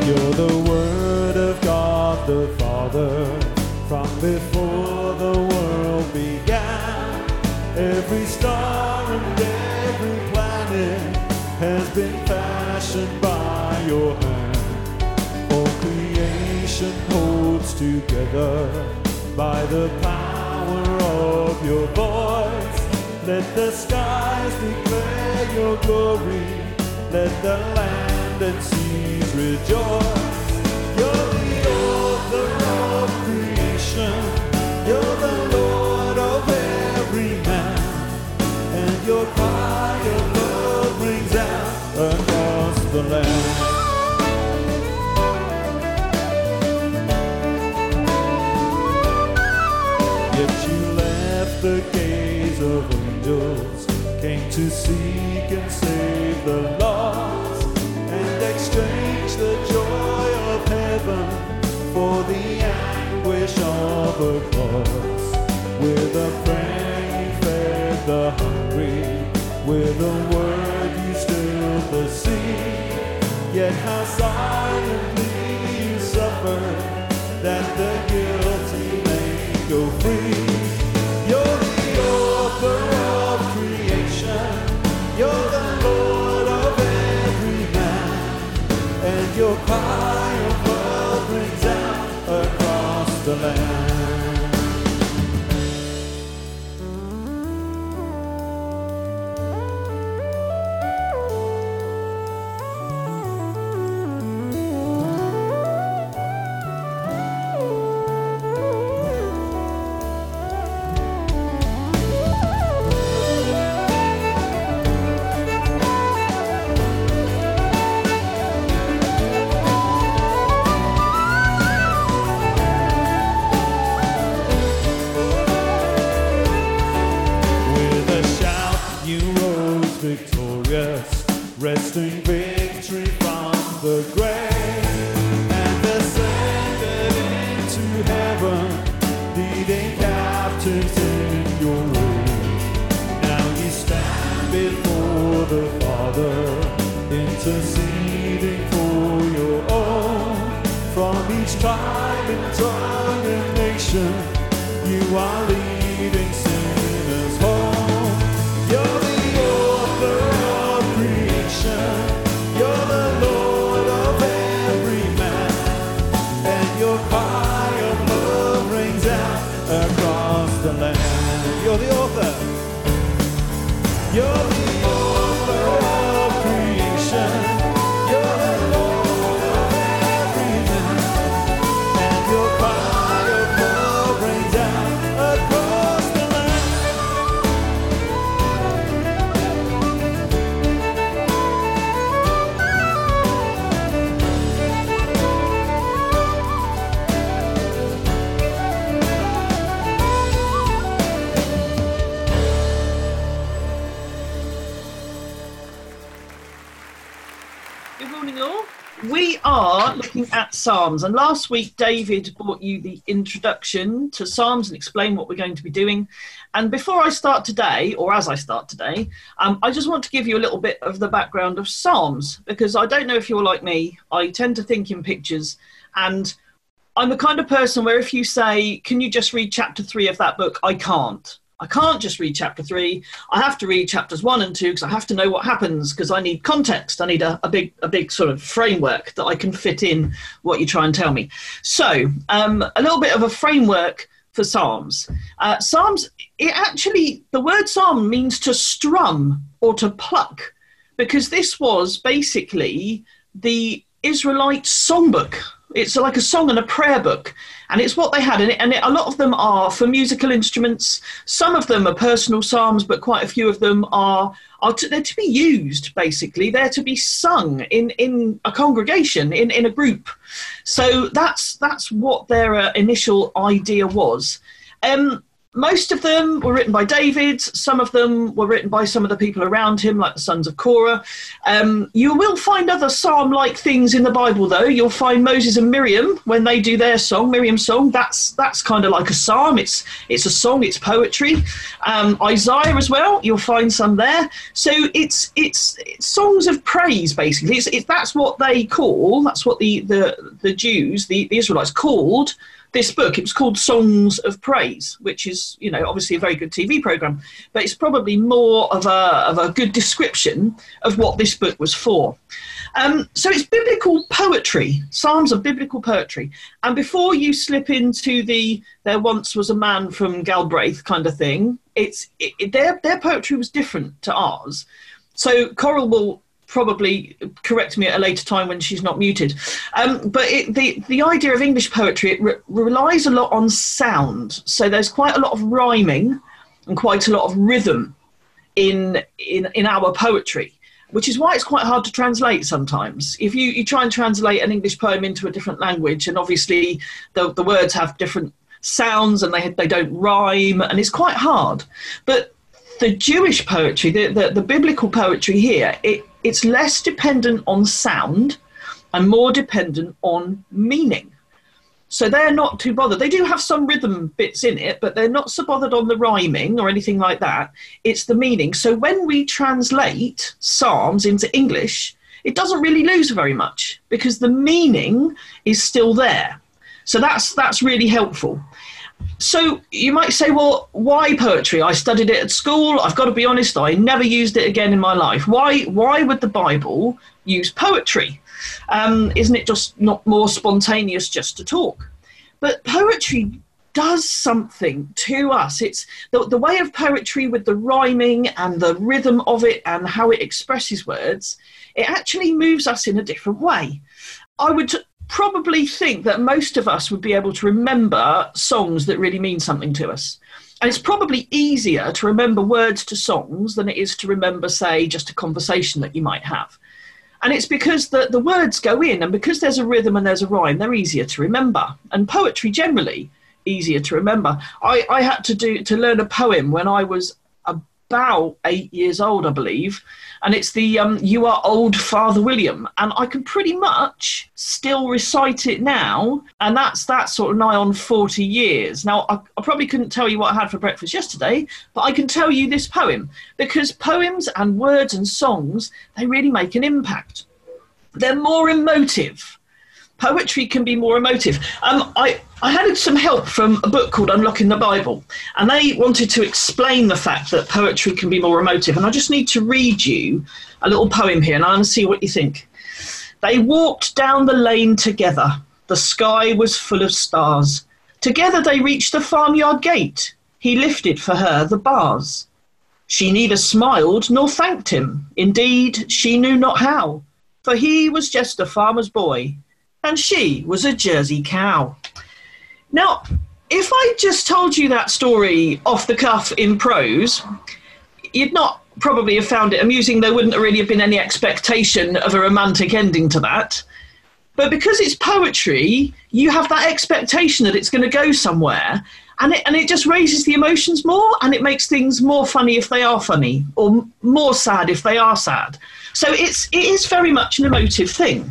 You're the Word of God the Father, from before the world began. Every star and every planet has been fashioned by your hand. All creation holds together by the power of your voice. Let the skies declare your glory. Let the land and seas rejoice. You're the author of creation. You're the Lord of every man. And your cry of love rings out across the land. Yet you left the gaze of angels, came to seek and save the lost, and exchanged the joy of heaven for the anguish of a cross. With a prayer you fed the hungry, with a word you stilled the sea. Yet how silently you suffered, that the guilty may go free. You're the author of creation. You're the Lord of every man. And your cry of love rings out across the land. Wresting victory from the grave, and ascended into heaven, leading captives in your way. Now you stand before the Father, interceding for your own. From each tribe and tongue and nation, you are leading sinners home. You're the author of creation. You're the Lord of every man, and your cry of love rings out across the land. You're the author. You're the author of creation. You're the Lord of every man, and your cry of love rings out across the land. Good morning, all. We are looking at Psalms, and last week David brought you the introduction to Psalms and explained what we're going to be doing. And before I start today, or as I start today, I just want to give you a little bit of the background of Psalms, because I don't know if you're like me, I tend to think in pictures, and I'm the kind of person where if you say, can you just read chapter 3 of that book, I can't. I can't just read chapter 3. I have to read chapters 1 and 2 because I have to know what happens, because I need context. I need a big sort of framework that I can fit in what you try and tell me. So a little bit of a framework for Psalms. Psalms, the word psalm means to strum or to pluck, because this was basically the Israelite songbook. It's like a song and a prayer book, and it's what they had. And a lot of them are for musical instruments. Some of them are personal psalms, but quite a few of them they're to be used, basically. They're to be sung in a congregation, in a group. So that's what their initial idea was. Most of them were written by David. Some of them were written by some of the people around him, like the sons of Korah. You will find other psalm-like things in the Bible, though. You'll find Moses and Miriam, when they do their song, Miriam's song, that's kind of like a psalm. It's a song, it's poetry. Isaiah as well, you'll find some there. So it's songs of praise, basically. That's what they call, that's what the Jews, the Israelites called this book. It was called Songs of Praise, which is, obviously a very good TV program, but it's probably more of a good description of what this book was for. So it's biblical poetry. Psalms are biblical poetry. And before you slip into there once was a man from Galbraith kind of thing, their poetry was different to ours. So Coral will probably correct me at a later time when she's not muted. But the idea of English poetry, it relies a lot on sound. So there's quite a lot of rhyming and quite a lot of rhythm in our poetry, which is why it's quite hard to translate sometimes. If you try and translate an English poem into a different language, and obviously the words have different sounds and they don't rhyme, and it's quite hard. But the Jewish poetry, the biblical poetry here, it's less dependent on sound and more dependent on meaning. So they're not too bothered. They do have some rhythm bits in it, but they're not so bothered on the rhyming or anything like that. It's the meaning. So when we translate Psalms into English, it doesn't really lose very much because the meaning is still there. So that's really helpful. So you might say, well, why poetry? I studied it at school. I've got to be honest, I never used it again in my life. Why would the Bible use poetry? Isn't it just not more spontaneous just to talk? But poetry does something to us. It's the way of poetry with the rhyming and the rhythm of it and how it expresses words. It actually moves us in a different way. I would probably think that most of us would be able to remember songs that really mean something to us. And it's probably easier to remember words to songs than it is to remember, say, just a conversation that you might have. And it's because the words go in, and because there's a rhythm and there's a rhyme, they're easier to remember. And poetry generally easier to remember. I had to learn a poem when I was about 8 years old, I believe, and it's the You Are Old, Father William, and I can pretty much still recite it now, and that's sort of nigh on 40 years. Now, I probably couldn't tell you what I had for breakfast yesterday, but I can tell you this poem, because poems and words and songs, they really make an impact. They're more emotive. Poetry can be more emotive. I had some help from a book called Unlocking the Bible, and they wanted to explain the fact that poetry can be more emotive. And I just need to read you a little poem here, and I want to see what you think. They walked down the lane together. The sky was full of stars. Together they reached the farmyard gate. He lifted for her the bars. She neither smiled nor thanked him. Indeed, she knew not how, for he was just a farmer's boy, and she was a Jersey cow. Now, if I just told you that story off the cuff in prose, you'd not probably have found it amusing. There wouldn't really have been any expectation of a romantic ending to that. But because it's poetry, you have that expectation that it's going to go somewhere, and it just raises the emotions more, and it makes things more funny if they are funny, or more sad if they are sad. So it is very much an emotive thing.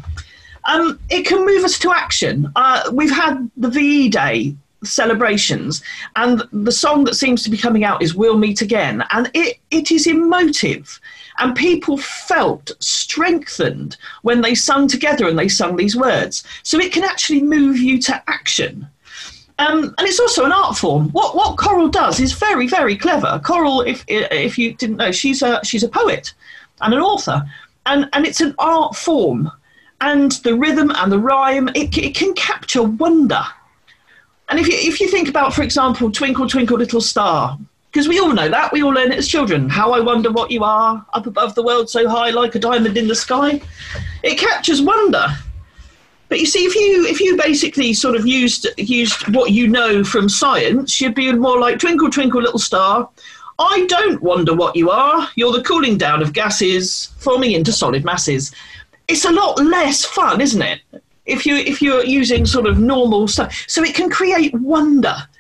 It can move us to action. We've had the VE Day celebrations, and the song that seems to be coming out is We'll Meet Again, and it is emotive, and people felt strengthened when they sung together and they sung these words. So it can actually move you to action. And it's also an art form. What Coral does is very, very clever. Coral, if you didn't know, she's a poet and an author, and it's an art form. And the rhythm and the rhyme, it can capture wonder. And if you think about, for example, Twinkle, Twinkle, Little Star, because we all know that, we all learn it as children. How I wonder what you are, up above the world so high like a diamond in the sky. It captures wonder. But you see, if you basically sort of used what you know from science, you'd be more like Twinkle, Twinkle, Little Star. I don't wonder what you are. You're the cooling down of gases forming into solid masses. It's a lot less fun, isn't it? If you're using sort of normal stuff. So it can create wonder.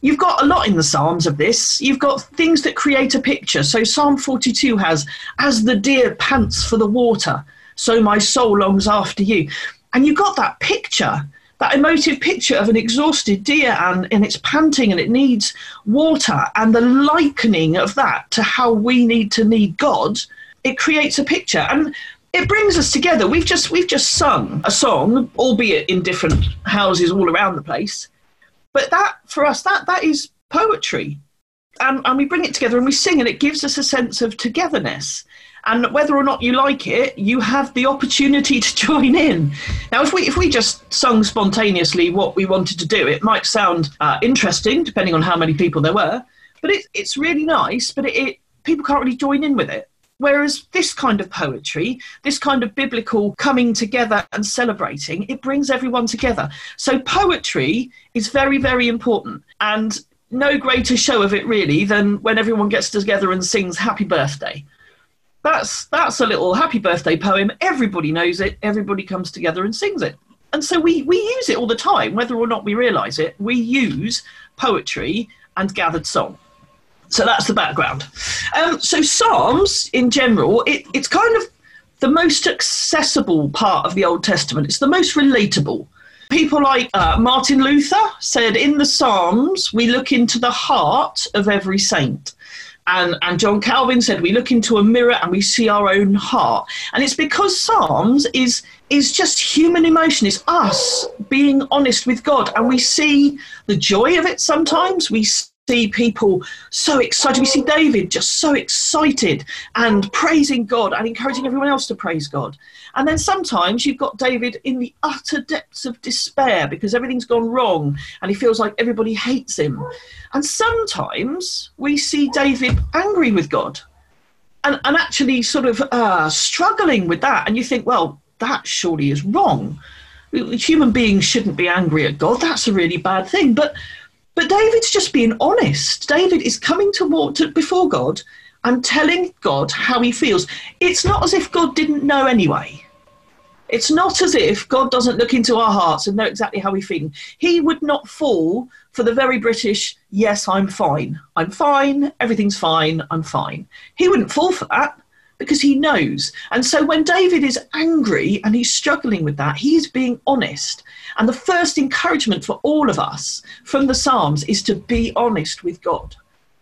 You've got a lot in the Psalms of this. You've got things that create a picture. So Psalm 42 has, as the deer pants for the water, so my soul longs after you. And you've got that picture, that emotive picture of an exhausted deer and it's panting and it needs water, and the likening of that to how we need to need God. It creates a picture and it brings us together. We've just sung a song, albeit in different houses all around the place. But that, for us, that is poetry. And we bring it together and we sing, and it gives us a sense of togetherness. And whether or not you like it, you have the opportunity to join in. Now, if we just sung spontaneously what we wanted to do, it might sound interesting, depending on how many people there were. But it's really nice, but people can't really join in with it. Whereas this kind of poetry, this kind of biblical coming together and celebrating, it brings everyone together. So poetry is very, very important. And no greater show of it, really, than when everyone gets together and sings Happy Birthday. That's a little happy birthday poem. Everybody knows it. Everybody comes together and sings it. And so we use it all the time, whether or not we realise it. We use poetry and gathered song. So that's the background. So Psalms, in general, it's kind of the most accessible part of the Old Testament. It's the most relatable. People like Martin Luther said, in the Psalms, we look into the heart of every saint. And John Calvin said, we look into a mirror and we see our own heart. And it's because Psalms is just human emotion. It's us being honest with God. And we see the joy of it sometimes. We see people so excited. We see David just so excited and praising God and encouraging everyone else to praise God. And then sometimes you've got David in the utter depths of despair because everything's gone wrong and he feels like everybody hates him. And sometimes we see David angry with God and actually sort of struggling with that. And you think, well, that surely is wrong. Human beings shouldn't be angry at God. That's a really bad thing. But David's just being honest. David is coming before God and telling God how he feels. It's not as if God didn't know anyway. It's not as if God doesn't look into our hearts and know exactly how we're feeling. He would not fall for the very British, yes, I'm fine. I'm fine. Everything's fine. I'm fine. He wouldn't fall for that because he knows. And so when David is angry and he's struggling with that, he's being honest. And the first encouragement for all of us from the Psalms is to be honest with God.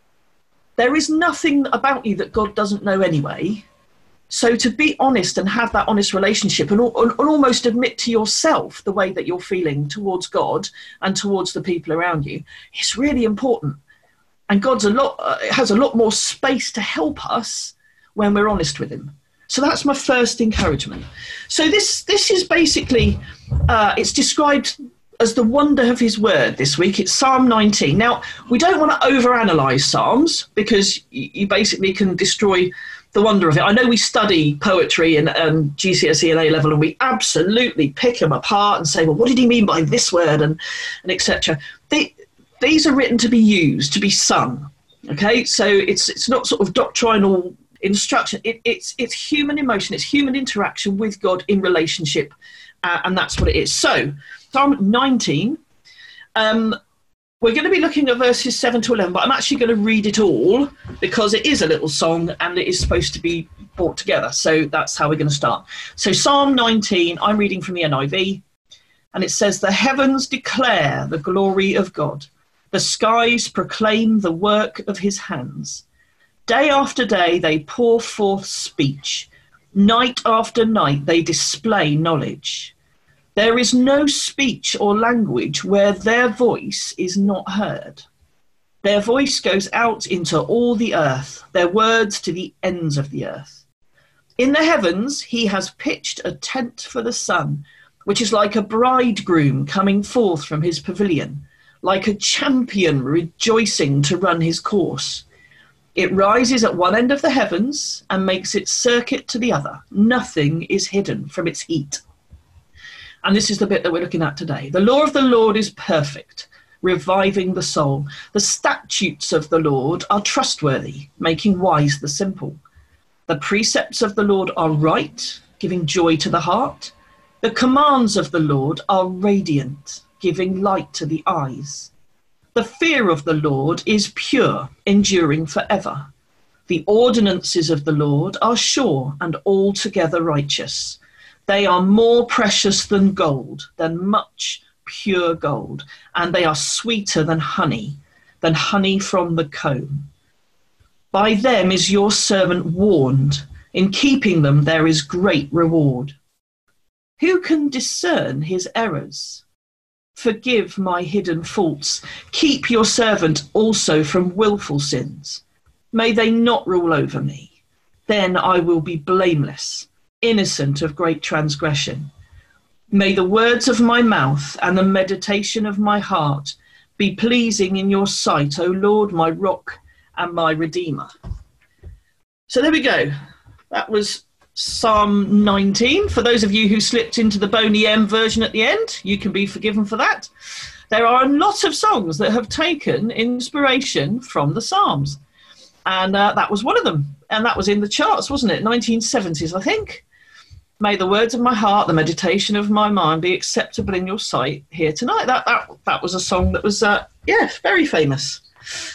There is nothing about you that God doesn't know anyway. So to be honest and have that honest relationship and almost admit to yourself the way that you're feeling towards God and towards the people around you is really important. And God's has a lot more space to help us when we're honest with him. So that's my first encouragement. So this is basically, it's described as the wonder of his word this week. It's Psalm 19. Now, we don't want to overanalyze Psalms because you basically can destroy the wonder of it. I know we study poetry and GCSE and A-level, and we absolutely pick them apart and say, well, what did he mean by this word and etc. These are written to be used, to be sung. Okay, so it's not sort of doctrinal instruction. It's human emotion. It's human interaction with God in relationship, and that's what it is. So Psalm 19. We're going to be looking at verses 7 to 11, but I'm actually going to read it all because it is a little song and it is supposed to be brought together. So that's how we're going to start. So Psalm 19, I'm reading from the NIV, and it says, "The heavens declare the glory of God. The skies proclaim the work of his hands. Day after day they pour forth speech. Night after night they display knowledge. There is no speech or language where their voice is not heard. Their voice goes out into all the earth, their words to the ends of the earth. In the heavens he has pitched a tent for the sun, which is like a bridegroom coming forth from his pavilion, like a champion rejoicing to run his course. It rises at one end of the heavens and makes its circuit to the other. Nothing is hidden from its heat." And this is the bit that we're looking at today. "The law of the Lord is perfect, reviving the soul. The statutes of the Lord are trustworthy, making wise the simple. The precepts of the Lord are right, giving joy to the heart. The commands of the Lord are radiant, giving light to the eyes. The fear of the Lord is pure, enduring forever. The ordinances of the Lord are sure and altogether righteous. They are more precious than gold, than much pure gold, and they are sweeter than honey from the comb. By them is your servant warned. In keeping them there is great reward. Who can discern his errors? Forgive my hidden faults. Keep your servant also from willful sins. May they not rule over me. Then I will be blameless, innocent of great transgression. May the words of my mouth and the meditation of my heart be pleasing in your sight, O Lord, my rock and my redeemer. So there we go. That was Psalm 19. For those of you who slipped into the Boney M version at the end, you can be forgiven for that. There are a lot of songs that have taken inspiration from the Psalms. And that was one of them. And that was in the charts, wasn't it? 1970s, I think. May the words of my heart, the meditation of my mind be acceptable in your sight here tonight. That was a song that was, very famous.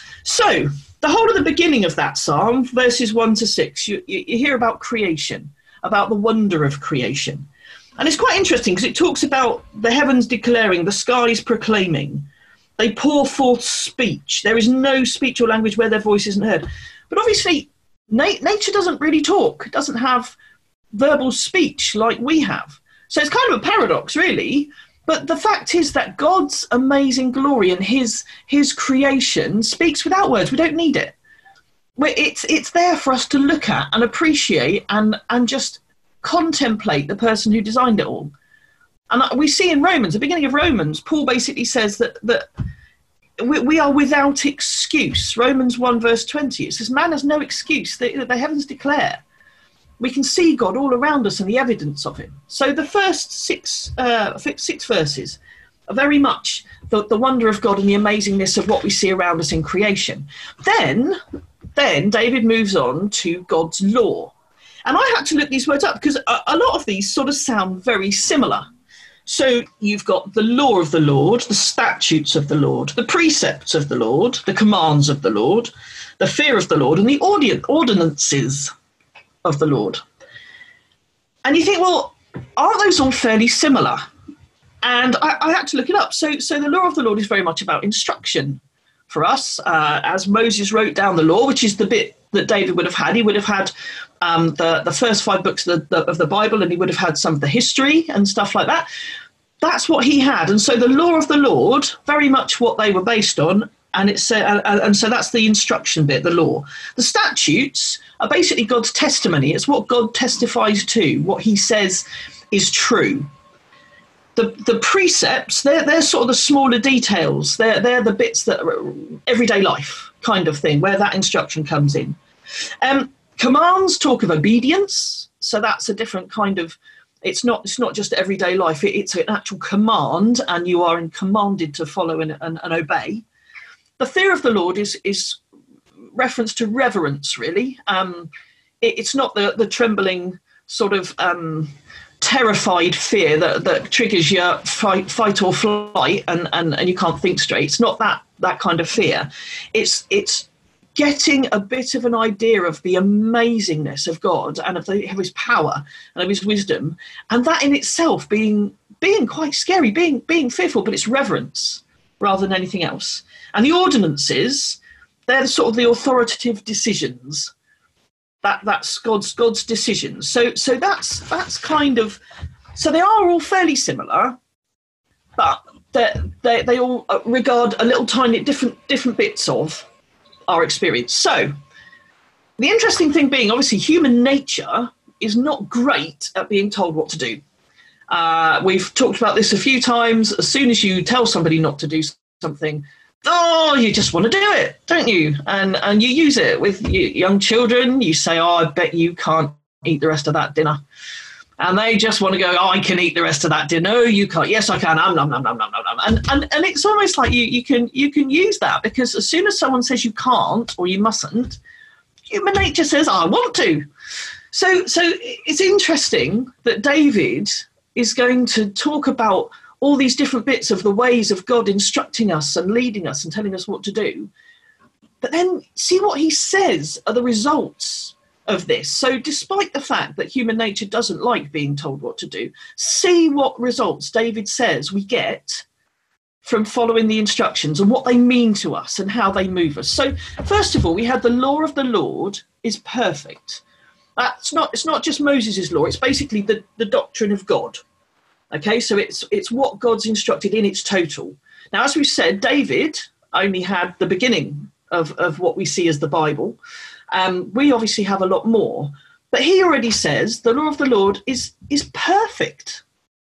So the whole of the beginning of that psalm, verses 1 to 6, you hear about creation, about the wonder of creation. And it's quite interesting because it talks about the heavens declaring, the skies proclaiming. They pour forth speech. There is no speech or language where their voice isn't heard. But obviously, nature doesn't really talk. It doesn't have verbal speech like we have. So it's kind of a paradox, really. But the fact is that God's amazing glory and his creation speaks without words. We don't need it. It's there for us to look at and appreciate and just contemplate the person who designed it all. And we see in Romans, the beginning of Romans, Paul basically says that we are without excuse. Romans 1 verse 20, it says, man has no excuse. The heavens declare. We can see God all around us and the evidence of him. So the first six verses are very much the wonder of God and the amazingness of what we see around us in creation. Then David moves on to God's law. And I had to look these words up because a lot of these sort of sound very similar. So you've got the law of the Lord, the statutes of the Lord, the precepts of the Lord, the commands of the Lord, the fear of the Lord, and the ordinances of the Lord. And you think, well, aren't those all fairly similar? And I had to look it up. So the law of the Lord is very much about instruction for us. As Moses wrote down the law, which is the bit that David would have had. He would have had the first 5 books of the Bible, and he would have had some of the history and stuff like that. That's what he had. And so the law of the Lord, very much what they were based on, and it's and so that's the instruction bit, the law. The statutes are basically God's testimony. It's what God testifies to, what he says is true. The precepts, they're sort of the smaller details. They're the bits that are everyday life kind of thing, where that instruction comes in. Commands talk of obedience, so that's a different kind of. It's not just everyday life. It's an actual command, and you are commanded to follow and obey. The fear of the Lord is reference to reverence, really. It's not the trembling sort of terrified fear that triggers your fight or flight and you can't think straight. It's not that kind of fear. It's getting a bit of an idea of the amazingness of God and of his power and of his wisdom, and that in itself being quite scary, being fearful, but it's reverence rather than anything else. And the ordinances, they're sort of the authoritative decisions. That's God's decisions. So that's kind of, so they are all fairly similar, but they all regard a little tiny different bits of our experience. So the interesting thing being, obviously, human nature is not great at being told what to do. We've talked about this a few times. As soon as you tell somebody not to do something, you just want to do it, don't you? And you use it with young children. You say, I bet you can't eat the rest of that dinner. And they just want to go, I can eat the rest of that dinner. No, you can't. Yes, I can. Nom. And it's almost like you can use that, because as soon as someone says you can't or you mustn't, human nature says, I want to. So it's interesting that David is going to talk about all these different bits of the ways of God instructing us and leading us and telling us what to do. But then see what he says are the results of this. So despite the fact that human nature doesn't like being told what to do, see what results David says we get from following the instructions and what they mean to us and how they move us. So first of all, we had the law of the Lord is perfect. It's not just Moses' law, it's basically the doctrine of God. Okay, so it's what God's instructed in its total. Now, as we've said, David only had the beginning of what we see as the Bible. We obviously have a lot more, but he already says the law of the Lord is perfect.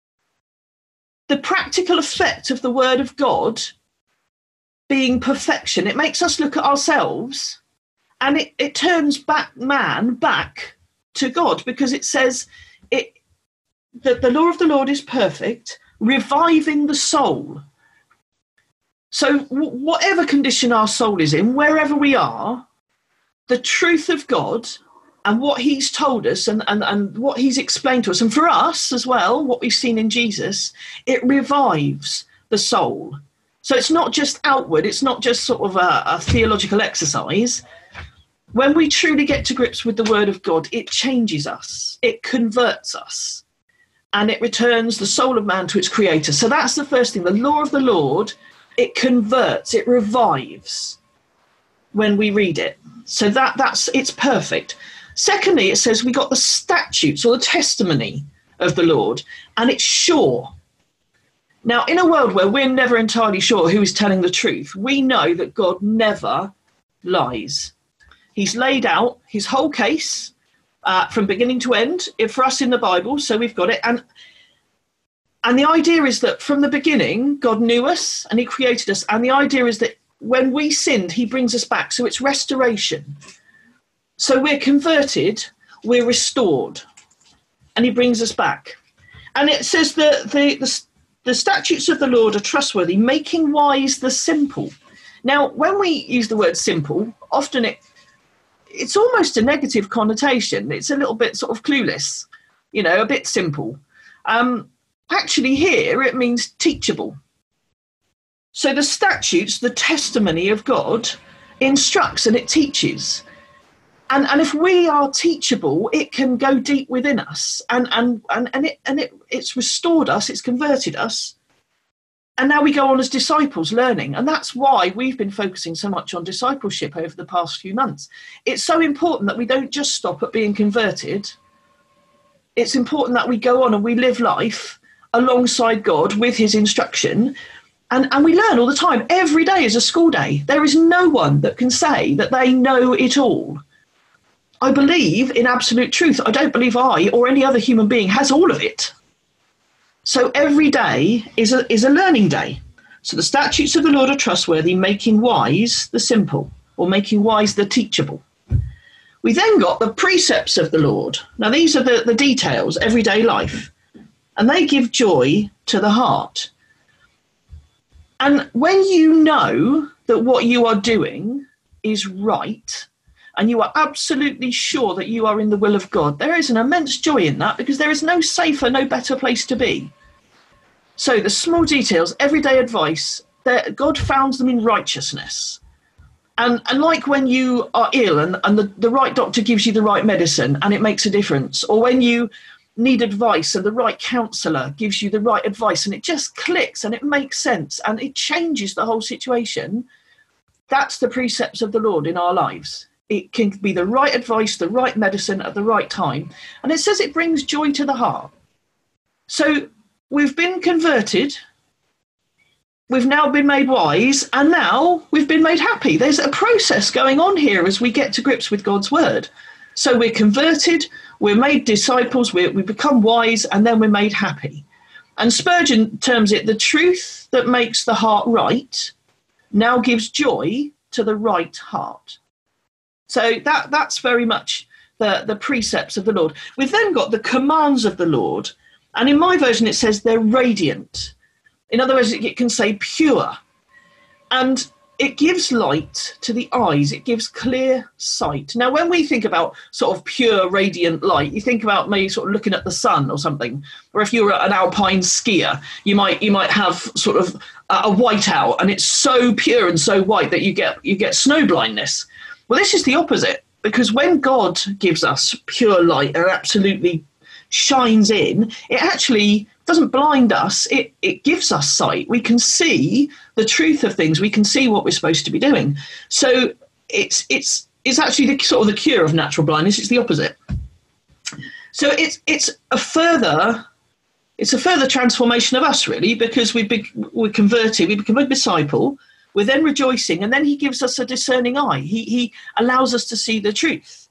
The practical effect of the word of God being perfection, it makes us look at ourselves and it turns man back to God, because it says that the law of the Lord is perfect, reviving the soul. So whatever condition our soul is in, wherever we are, the truth of God and what he's told us and what he's explained to us, and for us as well, what we've seen in Jesus, it revives the soul. So it's not just outward, it's not just sort of a theological exercise. When we truly get to grips with the word of God, it changes us, it converts us, and it returns the soul of man to its creator. So that's the first thing. The law of the Lord, it converts, it revives when we read it. So it's perfect. Secondly, it says we got the statutes or the testimony of the Lord, and it's sure. Now, in a world where we're never entirely sure who is telling the truth, we know that God never lies. He's laid out his whole case from beginning to end for us in the Bible, so we've got it. And the idea is that from the beginning, God knew us and he created us. And the idea is that when we sinned, he brings us back. So it's restoration. So we're converted, we're restored, and he brings us back. And it says that the statutes of the Lord are trustworthy, making wise the simple. Now, when we use the word simple, often it's almost a negative connotation. It's a little bit sort of clueless, a bit simple. Actually here, it means teachable. So the statutes, the testimony of God, instructs and it teaches. And if we are teachable, it can go deep within us, and it's restored us, it's converted us, and now we go on as disciples learning. And that's why we've been focusing so much on discipleship over the past few months. It's so important that we don't just stop at being converted. It's important that we go on and we live life alongside God with his instruction, and we learn all the time. Every day is a school day. There is no one that can say that they know it all. I believe in absolute truth. I don't believe I or any other human being has all of it. So every day is a learning day. So the statutes of the Lord are trustworthy, making wise the simple, or making wise the teachable. We then got the precepts of the Lord. Now these are the details, everyday life, and they give joy to the heart. And when you know that what you are doing is right, and you are absolutely sure that you are in the will of God, there is an immense joy in that, because there is no safer, no better place to be. So the small details, everyday advice, God founds them in righteousness. And like when you are ill and the right doctor gives you the right medicine and it makes a difference, or when you need advice and the right counsellor gives you the right advice and it just clicks and it makes sense and it changes the whole situation, that's the precepts of the Lord in our lives. It can be the right advice, the right medicine at the right time. And it says it brings joy to the heart. So we've been converted, we've now been made wise, and now we've been made happy. There's a process going on here as we get to grips with God's word. So we're converted, we're made disciples, we become wise, and then we're made happy. And Spurgeon terms it, the truth that makes the heart right now gives joy to the right heart. So that's very much the precepts of the Lord. We've then got the commands of the Lord. And in my version, it says they're radiant. In other words, it can say pure. And it gives light to the eyes. It gives clear sight. Now, when we think about sort of pure radiant light, you think about maybe sort of looking at the sun or something. Or if you're an alpine skier, you might have sort of a whiteout, and it's so pure and so white that you get snow blindness. Well, this is the opposite, because when God gives us pure light and absolutely shines in, it actually doesn't blind us. It gives us sight. We can see the truth of things. We can see what we're supposed to be doing. So it's actually the sort of the cure of natural blindness. It's the opposite. So it's a further transformation of us, really, because we're converted. We become a disciple. We're then rejoicing, and then he gives us a discerning eye. He allows us to see the truth,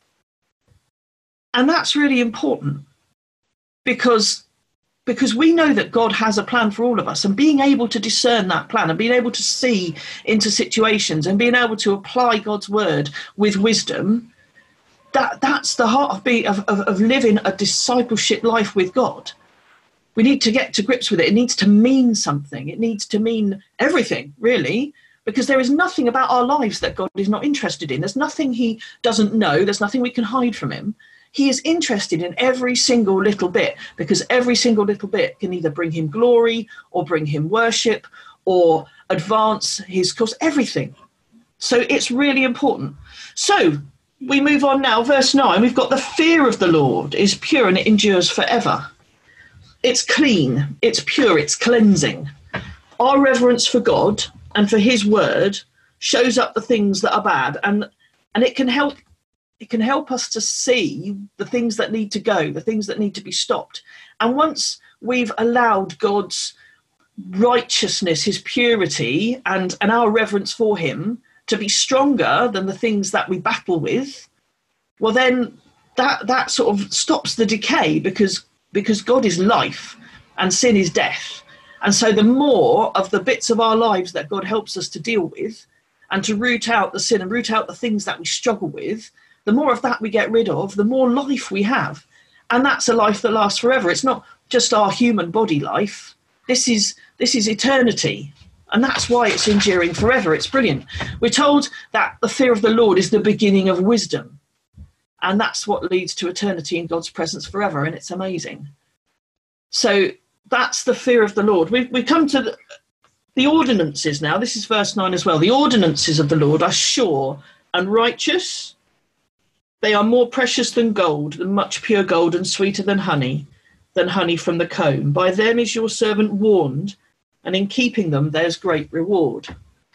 and that's really important because we know that God has a plan for all of us, and being able to discern that plan and being able to see into situations and being able to apply God's word with wisdom, that's the heart of living a discipleship life with God. We need to get to grips with it. It needs to mean something. It needs to mean everything, really, because there is nothing about our lives that God is not interested in. There's nothing he doesn't know. There's nothing we can hide from him. He is interested in every single little bit, because every single little bit can either bring him glory or bring him worship or advance his cause, everything. So it's really important. So we move on now. Verse 9, we've got the fear of the Lord is pure and it endures forever. It's clean, it's pure, it's cleansing. Our reverence for God and for his word shows up the things that are bad, and it can help us to see the things that need to go, the things that need to be stopped. And once we've allowed God's righteousness, his purity, and our reverence for him to be stronger than the things that we battle with, well, then that sort of stops the decay, because God is life and sin is death. And so the more of the bits of our lives that God helps us to deal with and to root out the sin and root out the things that we struggle with, the more of that we get rid of, the more life we have. And that's a life that lasts forever. It's not just our human body life. This is eternity. And that's why it's enduring forever. It's brilliant. We're told that the fear of the Lord is the beginning of wisdom. And that's what leads to eternity in God's presence forever. And it's amazing. So that's the fear of the Lord. We come to the ordinances now. This is verse 9 as well. The ordinances of the Lord are sure and righteous. They are more precious than gold, than much pure gold, and sweeter than honey from the comb. By them is your servant warned, and in keeping them there's great reward.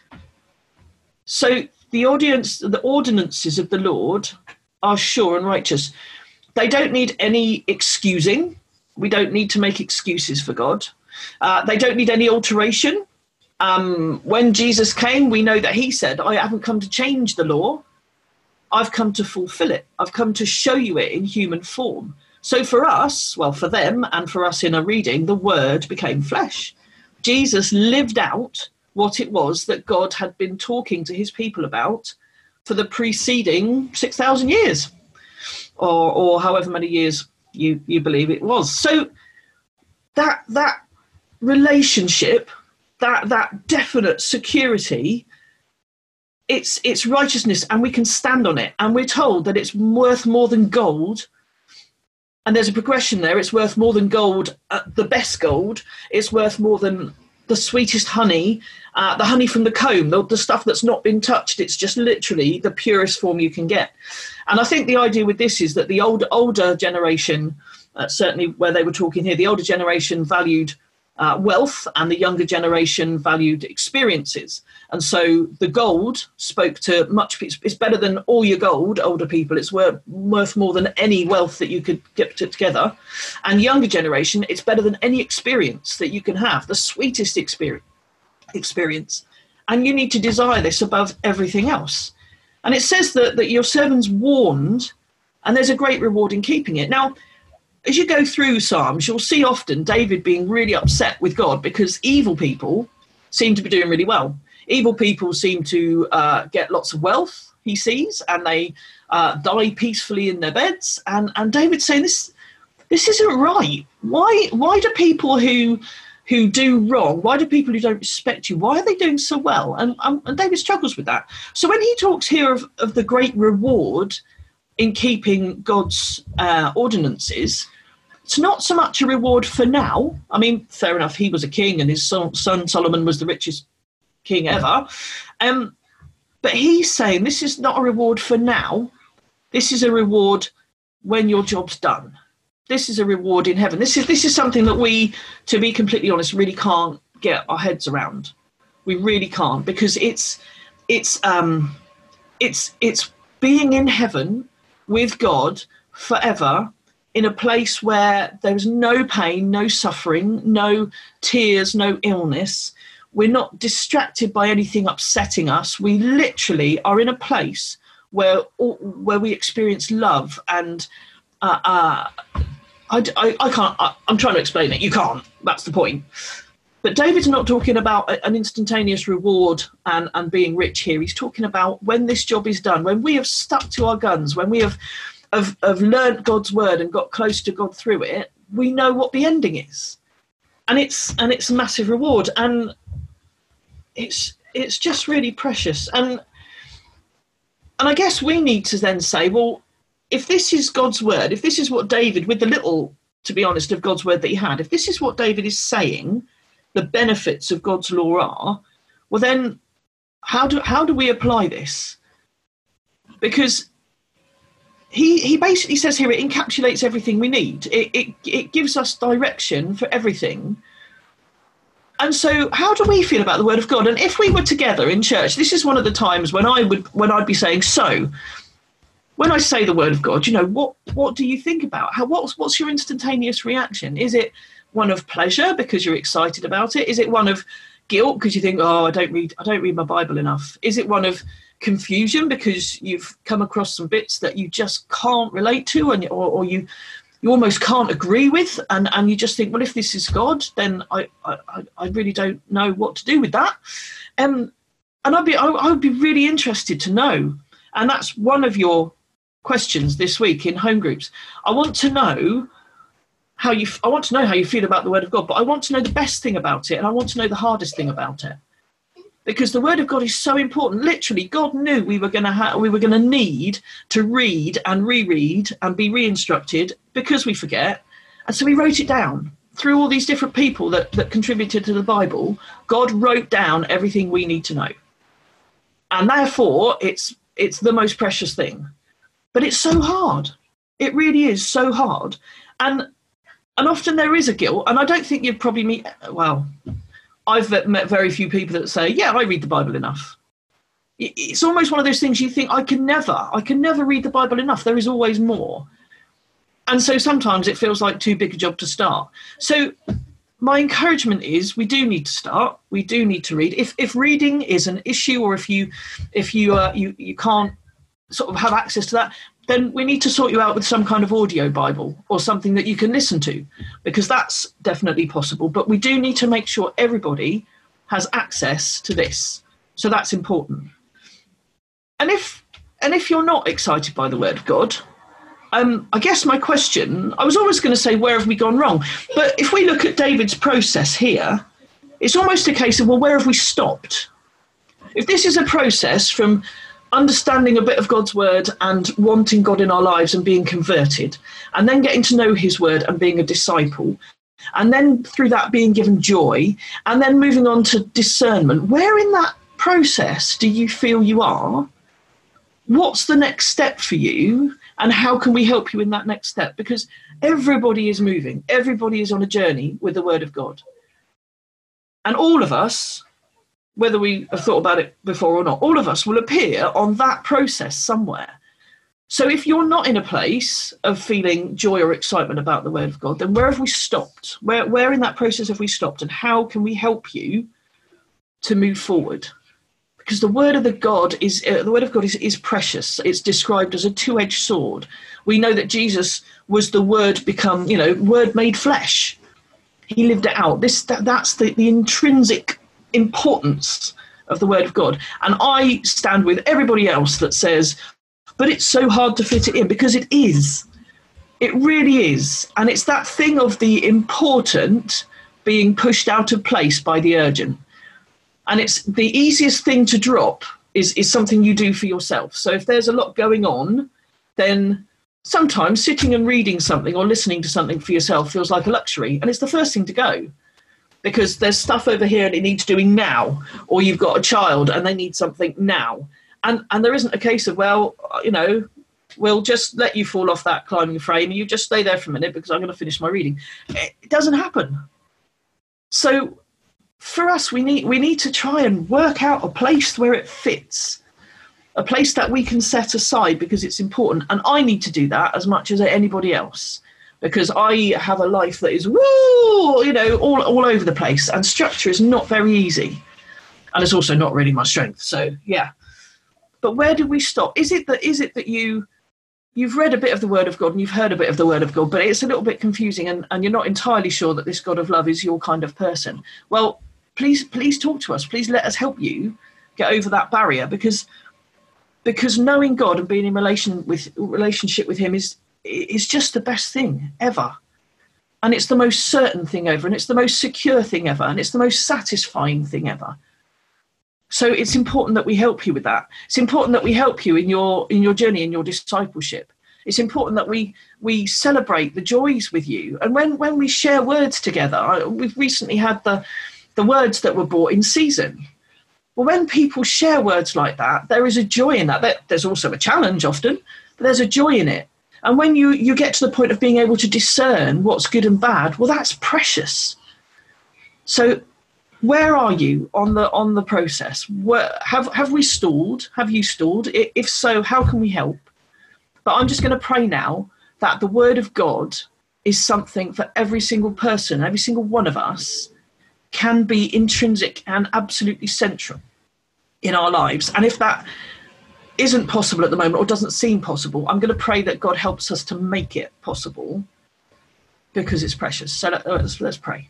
So the ordinances of the Lord are sure and righteous. They don't need any excusing. We don't need to make excuses for God. They don't need any alteration. When Jesus came, we know that he said, I haven't come to change the law. I've come to fulfill it. I've come to show you it in human form. So for us, well, for them and for us in a reading, the word became flesh. Jesus lived out what it was that God had been talking to his people about for the preceding 6,000 years, or however many years you believe it was. So that relationship, that definite security, it's righteousness, and we can stand on it. And we're told that it's worth more than gold. And there's a progression there. It's worth more than gold, the best gold. It's worth more than the sweetest honey, the honey from the comb, the stuff that's not been touched. It's just literally the purest form you can get. And I think the idea with this is that the older generation, certainly where they were talking here, the older generation valued wealth, and the younger generation valued experiences. And so the gold spoke to much. It's better than all your gold, older people. It's worth more than any wealth that you could get together. And younger generation, it's better than any experience that you can have, the sweetest experience. And you need to desire this above everything else. And it says that your servant's warned, and there's a great reward in keeping it. Now, as you go through Psalms, you'll see often David being really upset with God because evil people seem to be doing really well. Evil people seem to get lots of wealth, he sees, and they die peacefully in their beds. And David's saying, this isn't right. Why do people who who do wrong? Why do people who don't respect you, why are they doing so well? And David struggles with that. So when he talks here of the great reward in keeping God's ordinances, it's not so much a reward for now. I mean, fair enough, he was a king and his son Solomon was the richest king ever. But he's saying this is not a reward for now. This is a reward when your job's done. This is a reward in heaven. This is something that we, to be completely honest, really can't get our heads around. We really can't, because it's being in heaven with God forever, in a place where there's no pain, no suffering, no tears, no illness. We're not distracted by anything upsetting us. We literally are in a place where we experience love. And I can't, I'm trying to explain it. You can't. That's the point. But David's not talking about an instantaneous reward and being rich here. He's talking about when this job is done, when we have stuck to our guns, when we have learnt God's word and got close to God through it, we know what the ending is. And it's a massive reward. And it's just really precious. And I guess we need to then say, well, if this is God's word, if this is what David, with the little, to be honest, of God's word that he had, if this is what David is saying, the benefits of God's law are, well then how do we apply this? Because he basically says here it encapsulates everything we need. It gives us direction for everything. And so how do we feel about the word of God? And if we were together in church, this is one of the times when I'd be saying, so when I say the word of God, what do you think about? What's your instantaneous reaction? Is it one of pleasure because you're excited about it? Is it one of guilt because you think, oh, I don't read my Bible enough? Is it one of confusion because you've come across some bits that you just can't relate to, or you almost can't agree with, and you just think, well, if this is God, then I really don't know what to do with that. And I would be really interested to know, and that's one of your questions this week in home groups. I want to know how you feel about the word of God, but I want to know the best thing about it, and I want to know the hardest thing about it, because the word of God is so important. Literally, God knew we were going to need to read and reread and be re-instructed because we forget, and so he wrote it down through all these different people that contributed to the Bible. God wrote down everything we need to know, and therefore it's the most precious thing. But it's so hard. It really is so hard. And often there is a guilt. And I don't think you'd probably meet, well, I've met very few people that say, yeah, I read the Bible enough. It's almost one of those things you think, I can never read the Bible enough. There is always more. And so sometimes it feels like too big a job to start. So my encouragement is we do need to start. We do need to read. If reading is an issue, or if you can't sort of have access to that, then we need to sort you out with some kind of audio Bible or something that you can listen to, because that's definitely possible. But we do need to make sure everybody has access to this. So that's important. And if you're not excited by the word of God, I guess my question, I was always going to say, where have we gone wrong? But if we look at David's process here, it's almost a case of, well, where have we stopped? If this is a process from understanding a bit of God's word and wanting God in our lives and being converted, and then getting to know his word and being a disciple, and then through that being given joy, and then moving on to discernment, where in that process do you feel you are? What's the next step for you? And how can we help you in that next step? Because everybody is moving. Everybody is on a journey with the word of God. And all of us, whether we have thought about it before or not, all of us will appear on that process somewhere. So if you're not in a place of feeling joy or excitement about the word of God, then where have we stopped? Where in that process have we stopped? And how can we help you to move forward? Because the word of God is precious. It's described as a two-edged sword. We know that Jesus was the word become, word made flesh. He lived it out. That's the intrinsic importance of the word of God. And I stand with everybody else that says, but it's so hard to fit it in, because it is. It really is. And it's that thing of the important being pushed out of place by the urgent. And it's the easiest thing to drop is something you do for yourself. So if there's a lot going on, then sometimes sitting and reading something or listening to something for yourself feels like a luxury. And it's the first thing to go, because there's stuff over here and it needs doing now, or you've got a child and they need something now. And there isn't a case of, well, you know, we'll just let you fall off that climbing frame and you just stay there for a minute because I'm going to finish my reading. It doesn't happen. So for us, we need to try and work out a place where it fits, a place that we can set aside because it's important. And I need to do that as much as anybody else, because I have a life that is, you know, all over the place, and structure is not very easy. And it's also not really my strength. So, yeah. But where do we stop? Is it that you've read a bit of the Word of God and you've heard a bit of the Word of God, but it's a little bit confusing and you're not entirely sure that this God of love is your kind of person? Well, please talk to us. Please let us help you get over that barrier, because knowing God and being in relationship with him is just the best thing ever. And it's the most certain thing ever, and it's the most secure thing ever, and it's the most satisfying thing ever. So it's important that we help you with that. It's important that we help you in your journey, in your discipleship. It's important that we celebrate the joys with you. And when we share words together, we've recently had the words that were brought in season. Well, when people share words like that, there is a joy in that. There's also a challenge often, but there's a joy in it. And when you get to the point of being able to discern what's good and bad, well, that's precious. So where are you on the process? Have we stalled? Have you stalled? If so, how can we help? But I'm just going to pray now that the Word of God is something for every single person, every single one of us, can be intrinsic and absolutely central in our lives. And if that isn't possible at the moment or doesn't seem possible, I'm going to pray that God helps us to make it possible, because it's precious. So let's pray.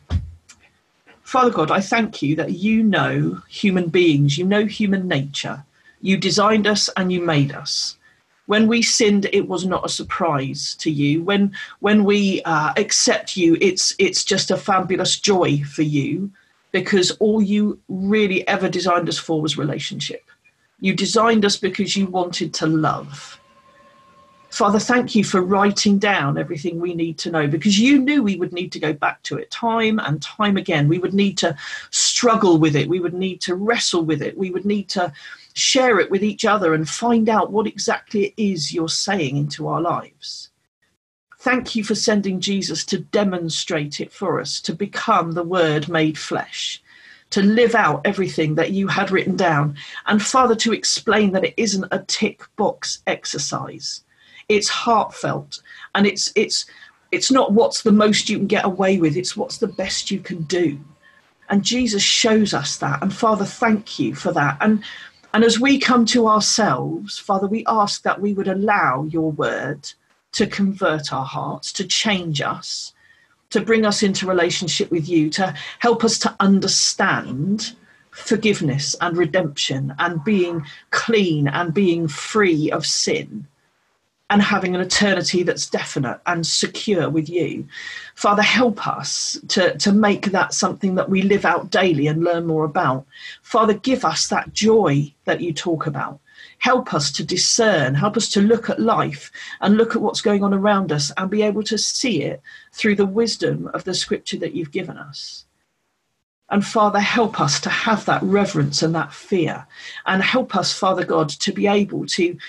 Father God, I thank you that you know human beings, you know human nature. You designed us and you made us. When we sinned, it was not a surprise to you. When we accept you, it's just a fabulous joy for you, because all you really ever designed us for was relationship. You designed us because you wanted to love. Father, thank you for writing down everything we need to know, because you knew we would need to go back to it time and time again. We would need to struggle with it. We would need to wrestle with it. We would need to share it with each other and find out what exactly it is you're saying into our lives. Thank you for sending Jesus to demonstrate it for us, to become the Word made flesh, to live out everything that you had written down. And Father, to explain that it isn't a tick box exercise. It's heartfelt, and it's not what's the most you can get away with. It's what's the best you can do. And Jesus shows us that. And Father, thank you for that. And as we come to ourselves, Father, we ask that we would allow your word to convert our hearts, to change us, to bring us into relationship with you, to help us to understand forgiveness and redemption and being clean and being free of sin, and having an eternity that's definite and secure with you. Father, help us to make that something that we live out daily and learn more about. Father, give us that joy that you talk about. Help us to discern, help us to look at life and look at what's going on around us and be able to see it through the wisdom of the scripture that you've given us. And Father, help us to have that reverence and that fear, and help us, Father God, to be able to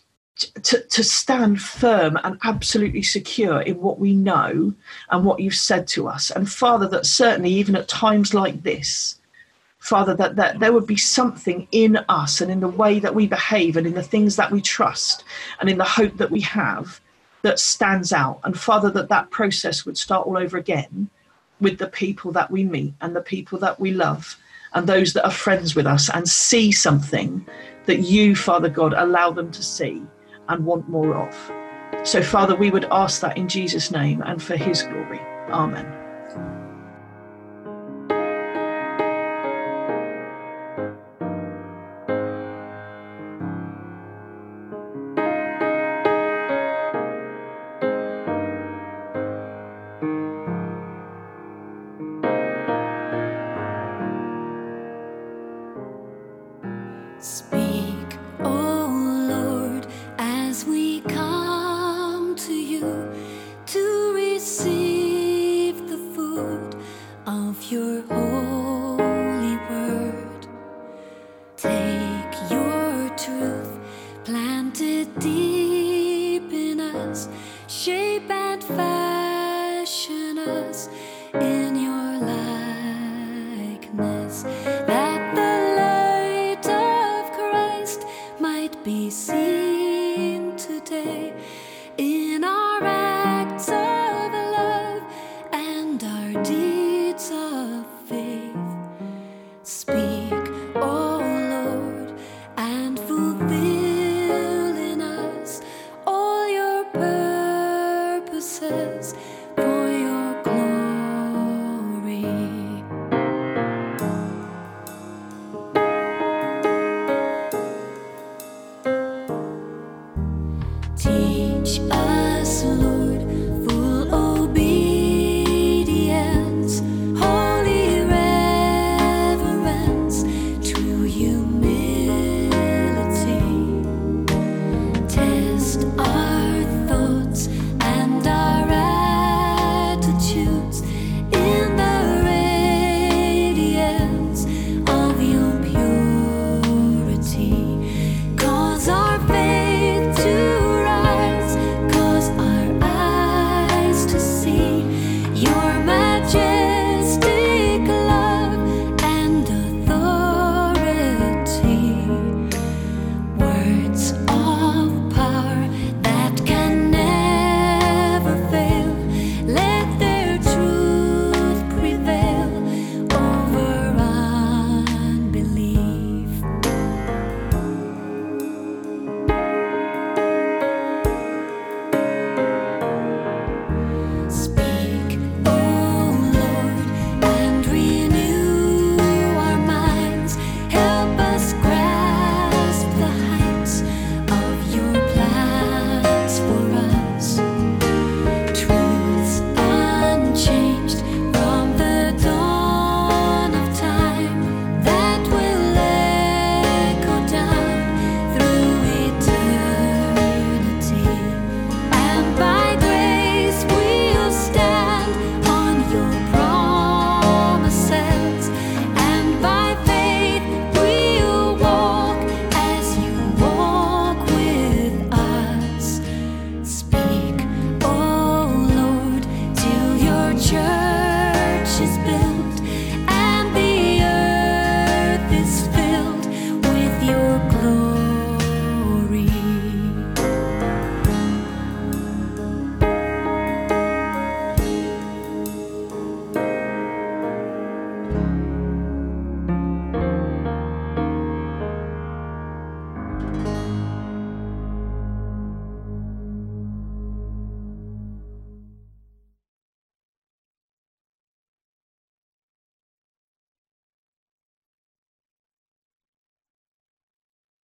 stand firm and absolutely secure in what we know and what you've said to us. And Father, that certainly even at times like this, Father, that there would be something in us and in the way that we behave and in the things that we trust and in the hope that we have that stands out. And Father, that process would start all over again with the people that we meet and the people that we love and those that are friends with us, and see something that you, Father God, allow them to see and want more of. So, Father, we would ask that in Jesus' name and for his glory. Amen. Speak